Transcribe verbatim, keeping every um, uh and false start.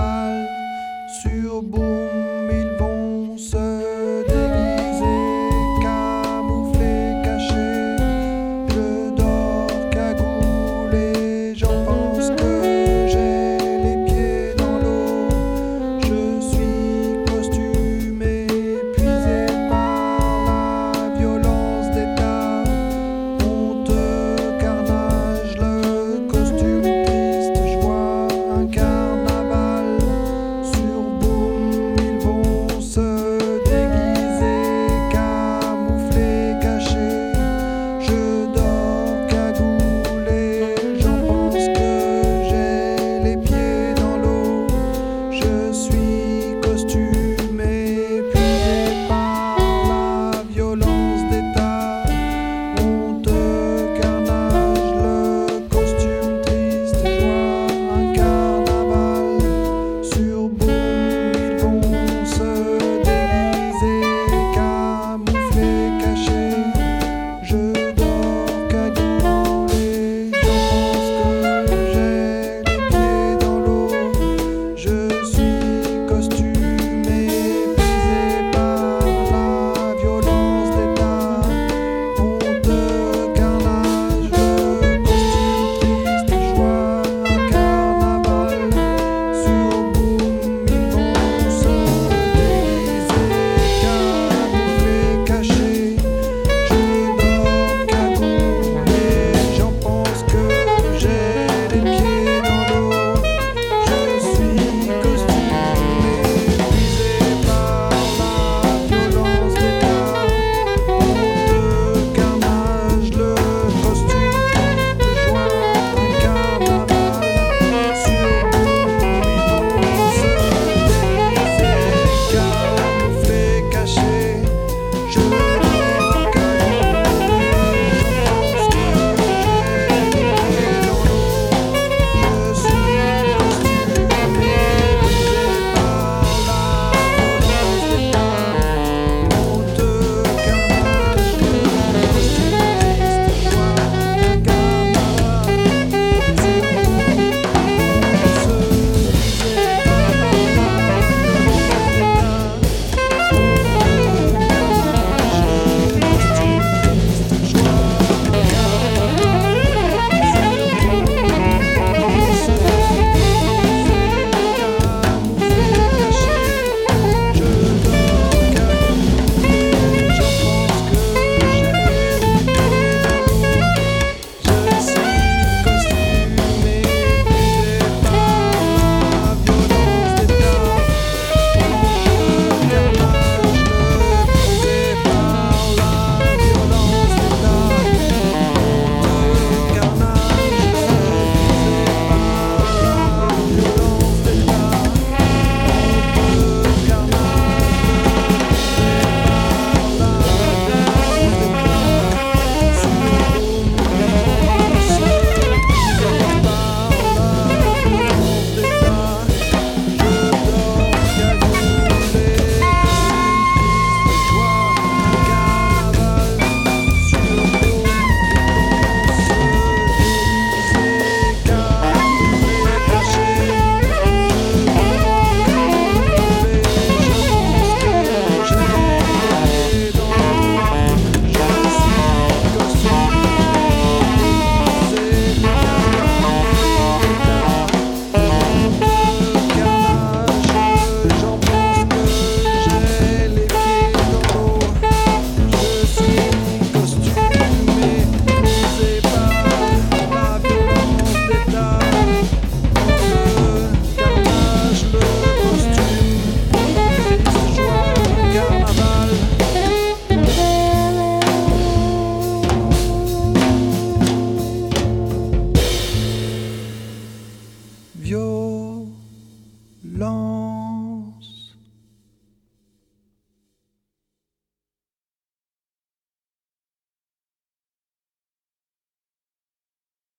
carnaval. Sur Boom, ils vont se déguiser, camouflés, cachés. Je dors cagoulé, j'en pense que j'ai les pieds dans l'eau. Je suis costumé, épuisé par la violence d'état. Honteux carnage, le costume triste, je vois un carnaval. Sur Boom, ils vont se déguiser, camouflés, cachés. Je dors cagoulé, j'en pense que j'ai les pieds dans l'eau. Je suis costumé, épuisé par la violence d'état. Honteux carnage, le costume triste, je vois un carnaval. Sur Boom, ils vont se déguiser, camouflés, cachés. Je dors cagoulé, j'en pense que j'ai les pieds dans l'eau. Je suis costumé, épuisé par la violence d'état. Honteux carnage, le costume triste, je vois un carnaval. Sur Boom, ils vont se déguiser, camouflés, cachés. Je dors cagoulé, j'en pense que j'ai les pieds dans l'eau. Je suis costumé, épuisé par la violence d'état. Honteux carnage, le costume triste, je vois un carnaval. Sur Boom, ils vont se déguiser, camouflés, cachés. Je dors cagoulé, j'en pense que j'ai les pieds dans l'eau. Je suis costumé, épuisé par la violence d'état. Honteux carnage, le costume triste, je vois un carnaval. Sur Boom, ils vont se déguiser, violence.